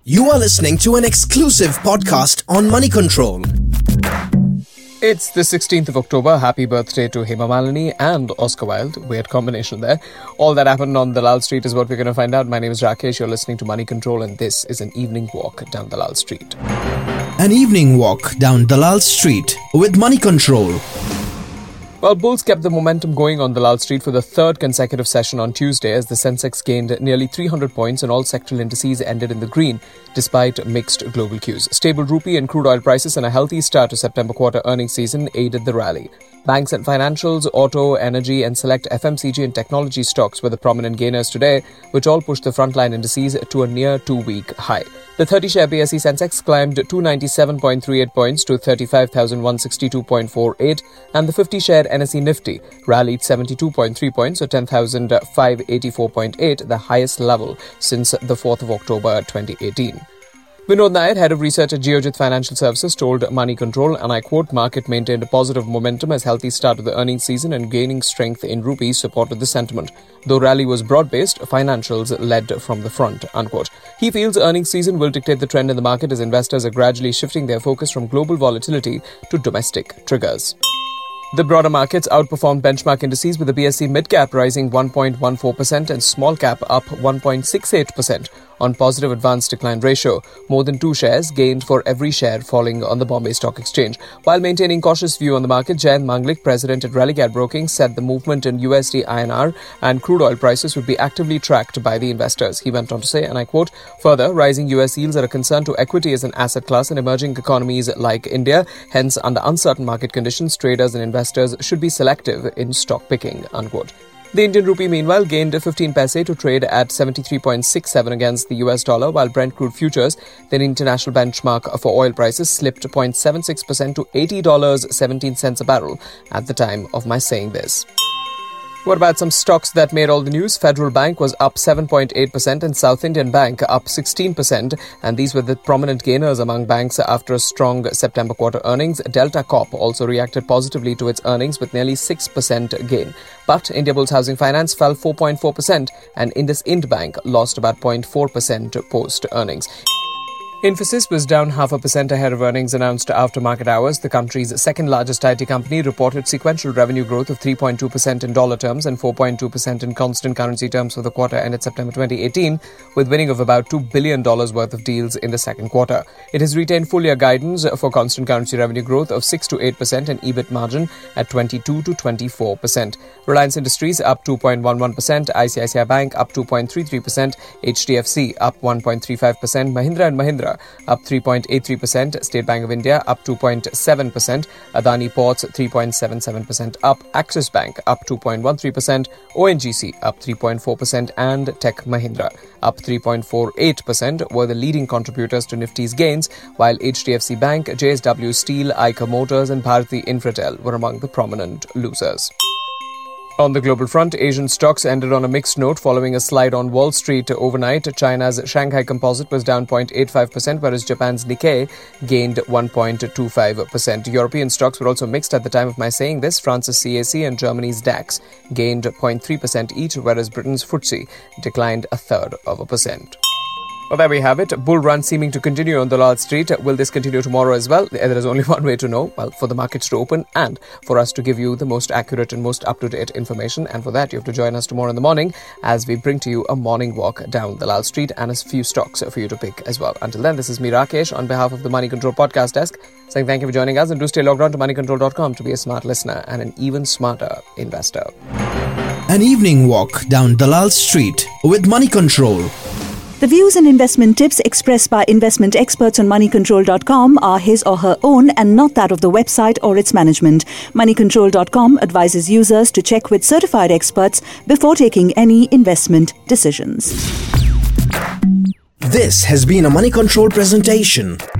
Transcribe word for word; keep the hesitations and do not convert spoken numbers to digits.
You are listening to an exclusive podcast on Money Control. It's the sixteenth of October. Happy birthday to Hema Malini and Oscar Wilde. Weird combination there. All that happened on Dalal Street is what we're going to find out. My name is Rakesh. You're listening to Money Control and this is an evening walk down Dalal Street. An evening walk down Dalal Street with Money Control. Well, bulls kept the momentum going on Dalal Street for the third consecutive session on Tuesday as the Sensex gained nearly three hundred points and all sectoral indices ended in the green despite mixed global cues. Stable rupee and crude oil prices and a healthy start to September quarter earnings season aided the rally. Banks and financials, auto, energy and select F M C G and technology stocks were the prominent gainers today, which all pushed the frontline indices to a near two-week high. The thirty-share B S E Sensex climbed two hundred ninety-seven point three eight points to thirty-five thousand one hundred sixty-two point four eight and the fifty-share N S E Nifty rallied seventy-two point three points to ten thousand five hundred eighty-four point eight, the highest level since the fourth of October twenty eighteen. Vinod Nair, head of research at Geojit Financial Services, told Money Control, and I quote, "Market maintained a positive momentum as healthy start to the earnings season and gaining strength in rupees supported the sentiment. Though rally was broad-based, financials led from the front," unquote. He feels earnings season will dictate the trend in the market as investors are gradually shifting their focus from global volatility to domestic triggers. The broader markets outperformed benchmark indices with the B S E mid-cap rising one point one four percent and small-cap up one point six eight percent on positive advance-decline ratio. More than two shares gained for every share falling on the Bombay Stock Exchange. While maintaining cautious view on the market, Jayant Manglik, president at Religad Broking, said the movement in U S D I N R and crude oil prices would be actively tracked by the investors. He went on to say, and I quote, "Further, rising U S yields are a concern to equity as an asset class in emerging economies like India. Hence, under uncertain market conditions, traders and investors should be selective in stock picking," unquote. The Indian rupee, meanwhile, gained fifteen paise to trade at seventy-three point six seven against the U S dollar, while Brent crude futures, their international benchmark for oil prices, slipped zero point seven six percent to eighty dollars and seventeen cents a barrel at the time of my saying this. What about some stocks that made all the news? Federal Bank was up seven point eight percent and South Indian Bank up sixteen percent. And these were the prominent gainers among banks after a strong September quarter earnings. Delta Corp also reacted positively to its earnings with nearly six percent gain. But Indiabulls Housing Finance fell four point four percent and IndusInd Bank lost about zero point four percent post-earnings. Infosys was down half a percent ahead of earnings announced after market hours. The country's second-largest I T company reported sequential revenue growth of three point two percent in dollar terms and four point two percent in constant currency terms for the quarter ended September twenty eighteen, with winning of about two billion dollars worth of deals in the second quarter. It has retained full-year guidance for constant currency revenue growth of six to eight percent and EBIT margin at twenty-two to twenty-four percent. Reliance Industries up two point one one percent, I C I C I Bank up two point three three percent, H D F C up one point three five percent, Mahindra and Mahindra up three point eight three percent, State Bank of India up two point seven percent, Adani Ports three point seven seven percent up, Axis Bank up two point one three percent, O N G C up three point four percent and Tech Mahindra up three point four eight percent were the leading contributors to Nifty's gains, while H D F C Bank, J S W Steel, Eicher Motors and Bharti Infratel were among the prominent losers. On the global front, Asian stocks ended on a mixed note following a slide on Wall Street overnight. China's Shanghai Composite was down zero point eight five percent, whereas Japan's Nikkei gained one point two five percent. European stocks were also mixed at the time of my saying this. France's C A C and Germany's DAX gained zero point three percent each, whereas Britain's F T S E declined a third of a percent. Well, there we have it. Bull run seeming to continue on Dalal Street. Will this continue tomorrow as well? There is only one way to know. Well, for the markets to open and for us to give you the most accurate and most up-to-date information. And for that, you have to join us tomorrow in the morning as we bring to you a morning walk down Dalal Street and a few stocks for you to pick as well. Until then, this is me, Rakesh, on behalf of the Money Control podcast desk, saying thank you for joining us and do stay logged on to money control dot com to be a smart listener and an even smarter investor. An evening walk down Dalal Street with Money Control. The views and investment tips expressed by investment experts on money control dot com are his or her own and not that of the website or its management. money control dot com advises users to check with certified experts before taking any investment decisions. This has been a Money Control presentation.